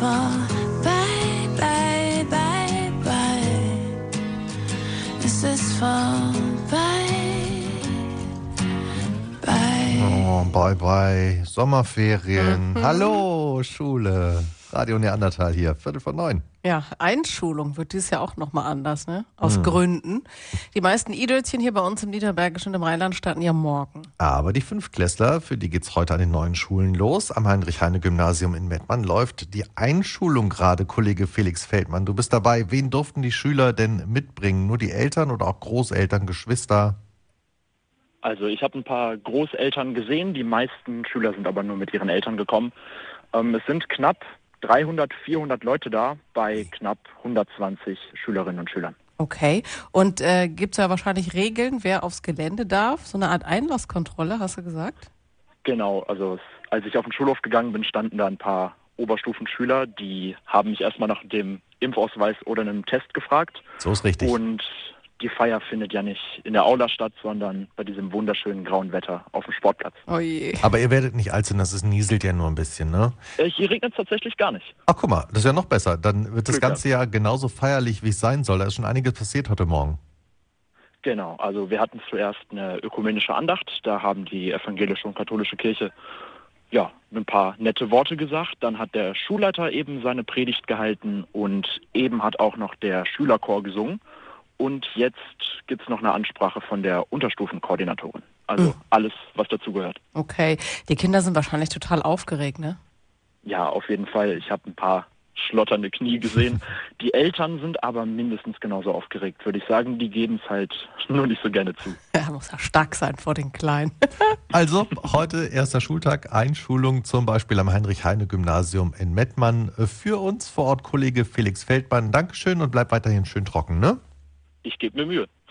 vorbei, bye, bye, bye. Es ist vorbei, bye. Oh, bye bye, Sommerferien. Hallo, Schule. Radio Neandertal hier, 8:45. Ja, Einschulung wird dieses Jahr auch nochmal anders, ne? Aus Gründen. Die meisten Idölchen hier bei uns im Niederbergischen und im Rheinland starten ja morgen. Aber die Fünftklässler, für die geht's heute an den neuen Schulen los. Am Heinrich-Heine-Gymnasium in Mettmann läuft die Einschulung gerade, Kollege Felix Feldmann. Du bist dabei. Wen durften die Schüler denn mitbringen? Nur die Eltern oder auch Großeltern, Geschwister? Also ich habe ein paar Großeltern gesehen, die meisten Schüler sind aber nur mit ihren Eltern gekommen. Es sind knapp 300, 400 Leute da bei knapp 120 Schülerinnen und Schülern. Okay. Und gibt's ja wahrscheinlich Regeln, wer aufs Gelände darf? So eine Art Einlasskontrolle, hast du gesagt? Genau, also als ich auf den Schulhof gegangen bin, standen da ein paar Oberstufenschüler, die haben mich erstmal nach dem Impfausweis oder einem Test gefragt. So ist richtig. Und die Feier findet ja nicht in der Aula statt, sondern bei diesem wunderschönen grauen Wetter auf dem Sportplatz. Oh je. Aber ihr werdet nicht allzu nass, es nieselt ja nur ein bisschen, ne? Hier regnet es tatsächlich gar nicht. Ach, guck mal, das ist ja noch besser. Dann wird das Glück ganze Jahr genauso feierlich, wie es sein soll. Da ist schon einiges passiert heute Morgen. Genau, also wir hatten zuerst eine ökumenische Andacht. Da haben die evangelische und katholische Kirche ein paar nette Worte gesagt. Dann hat der Schulleiter eben seine Predigt gehalten und eben hat auch noch der Schülerchor gesungen. Und jetzt gibt es noch eine Ansprache von der Unterstufenkoordinatorin. Also alles, was dazugehört. Okay. Die Kinder sind wahrscheinlich total aufgeregt, ne? Ja, auf jeden Fall. Ich habe ein paar schlotternde Knie gesehen. Die Eltern sind aber mindestens genauso aufgeregt, würde ich sagen. Die geben es halt nur nicht so gerne zu. Ja, muss ja stark sein vor den Kleinen. Also, heute erster Schultag, Einschulung zum Beispiel am Heinrich-Heine-Gymnasium in Mettmann. Für uns vor Ort Kollege Felix Feldmann. Dankeschön und bleib weiterhin schön trocken, ne? Ich gebe mir Mühe.